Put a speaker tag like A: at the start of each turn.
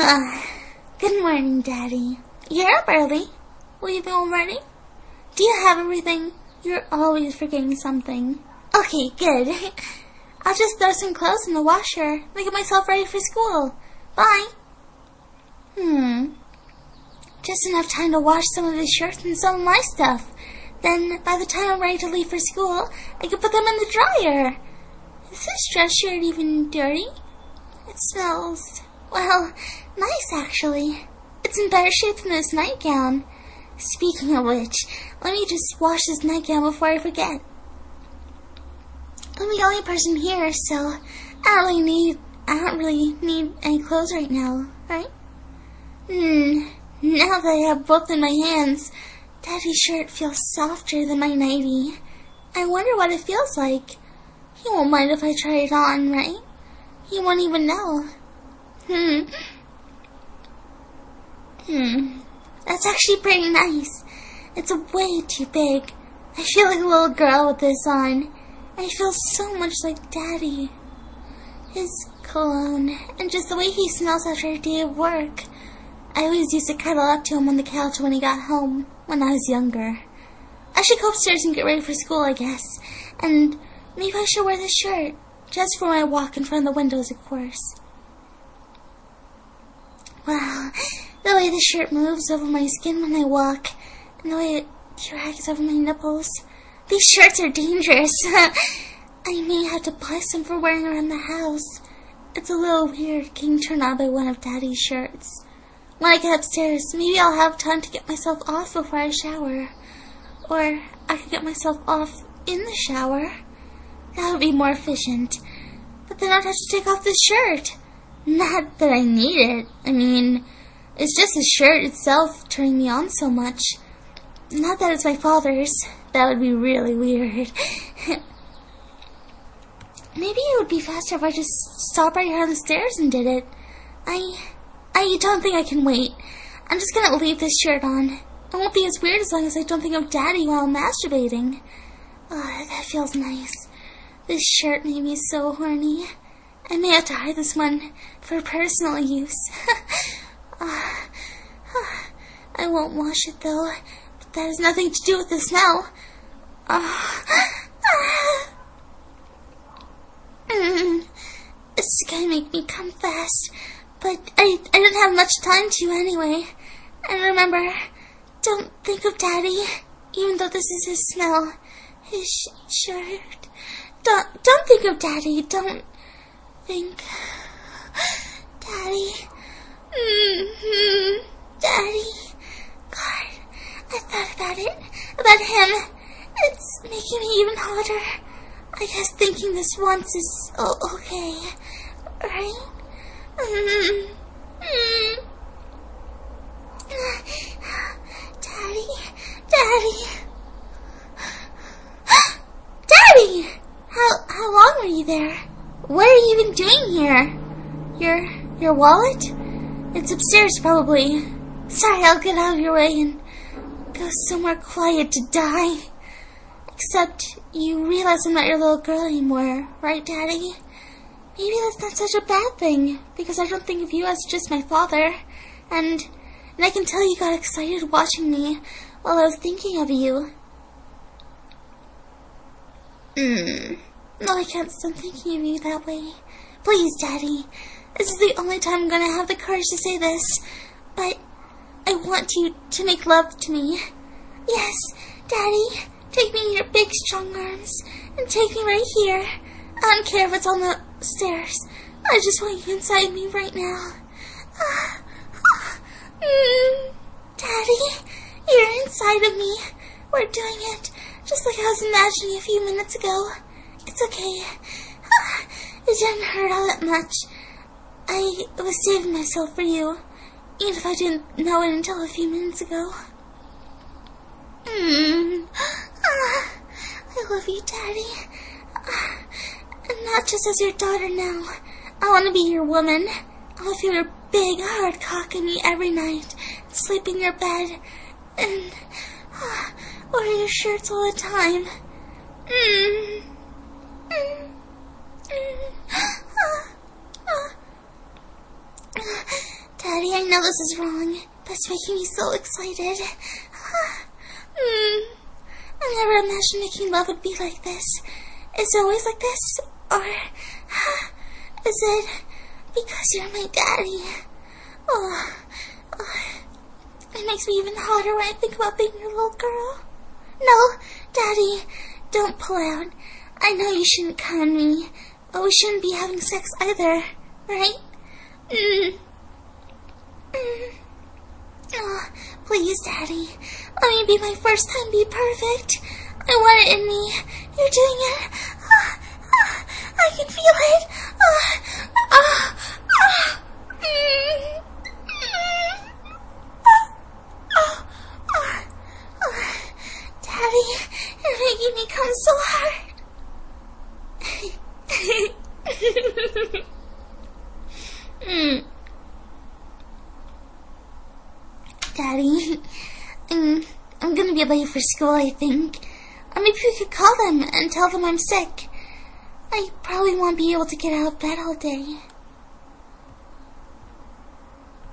A: Good morning, Daddy. You're up early. Leaving already? Do you have everything? You're always forgetting something. Okay, good. I'll just throw some clothes in the washer and get myself ready for school. Bye. Just enough time to wash some of his shirts and some of my stuff. Then, by the time I'm ready to leave for school, I can put them in the dryer. Is this dress shirt even dirty? It smells, well, nice actually. It's in better shape than this nightgown. Speaking of which, let me just wash this nightgown before I forget. I'm the only person here, so I don't really need any clothes right now, right? Now that I have both in my hands, Daddy's shirt feels softer than my nightie. I wonder what it feels like. He won't mind if I try it on, right? He won't even know. That's actually pretty nice. It's way too big. I feel like a little girl with this on. I feel so much like Daddy. His cologne, and just the way he smells after a day of work. I always used to cuddle up to him on the couch when he got home, when I was younger. I should go upstairs and get ready for school, I guess. And maybe I should wear this shirt, just for my walk in front of the windows, of course. Wow, the way the shirt moves over my skin when I walk, and the way it drags over my nipples. These shirts are dangerous. I may have to buy some for wearing around the house. It's a little weird getting turned on by one of Daddy's shirts. When I get upstairs, maybe I'll have time to get myself off before I shower. Or I could get myself off in the shower. That would be more efficient. But then I'd have to take off the shirt. Not that I need it. I mean, it's just the shirt itself turning me on so much. Not that it's my father's. That would be really weird. Maybe it would be faster if I just stopped right here on the stairs and did it. I don't think I can wait. I'm just gonna leave this shirt on. It won't be as weird as long as I don't think of Daddy while I'm masturbating. Oh, that feels nice. This shirt made me so horny. I may have to hide this one for personal use. I won't wash it though. But that has nothing to do with the smell. This is gonna make me come fast. But I don't have much time to anyway. And remember, don't think of Daddy, even though this is his smell. His shirt. Don't think of Daddy. Don't think. Daddy. Daddy. God, I thought about it. About him. It's making me even hotter. I guess thinking this once is okay. Right? Daddy. Daddy! How long were you there? What are you even doing here? Your wallet? It's upstairs probably. Sorry, I'll get out of your way and go somewhere quiet to die. Except you realize I'm not your little girl anymore, right, Daddy? Maybe that's not such a bad thing, because I don't think of you as just my father. And I can tell you got excited watching me while I was thinking of you. No, I can't stop thinking of you that way. Please, Daddy. This is the only time I'm gonna have the courage to say this. But I want you to make love to me. Yes, Daddy. Take me in your big, strong arms. And take me right here. I don't care if it's on the stairs. I just want you inside me right now. Daddy, you're inside of me. We're doing it just like I was imagining a few minutes ago. It's okay. It didn't hurt all that much. I was saving myself for you, even if I didn't know it until a few minutes ago. I love you, Daddy. And not just as your daughter now. I want to be your woman. I want to feel your big, hard cock in me every night. And sleep in your bed. And wear your shirts all the time. Daddy, I know this is wrong, but it's making me so excited. I never imagined making love would be like this. Is it always like this? Or is it because you're my daddy? It makes me even hotter when I think about being your little girl. No, Daddy, don't pull out. I know you shouldn't come on me, but we shouldn't be having sex either, right? Please, Daddy, let me be my first time be perfect. I want it in me. You're doing it. I can feel it. Daddy, you're making me come so hard. Daddy, I'm gonna be late for school, I think. Or maybe we could call them and tell them I'm sick. I probably won't be able to get out of bed all day.